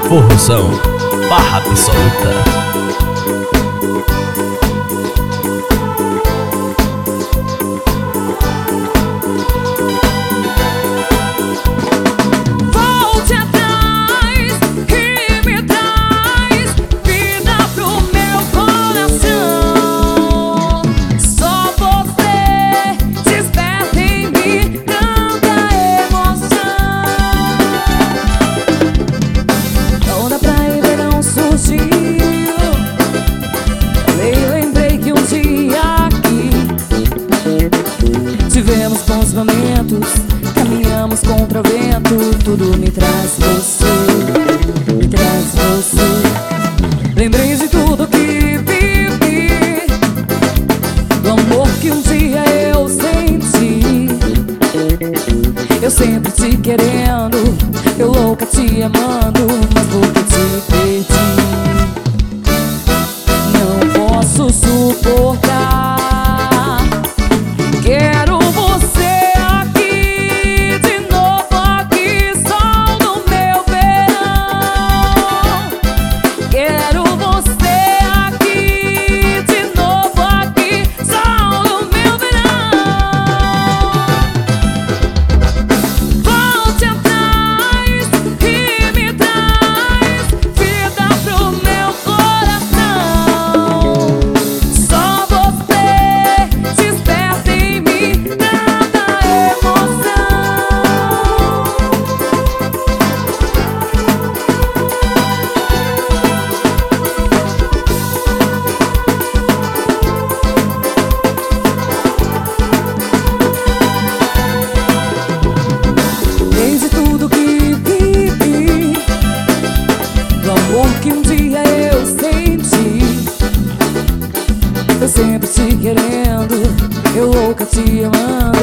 Forrozão, barra absoluta. Tivemos bons momentos, caminhamos contra o vento. Tudo me traz você, me traz você. Lembrei de tudo que vivi, do amor que um dia eu senti. Eu sempre te querendo, eu louca te amando, mas porque te perdi, não posso suportar. Quero você aqui, de novo aqui, sol no meu verão. Quero você aqui, de novo aqui, sol no meu verão. Volte atrás e me traz vida pro meu coração. Só você desperta em mim tanta emoção. Desde tudo que vivi, do amor que um dia eu senti. Eu sempre te querendo, eu louca te amando.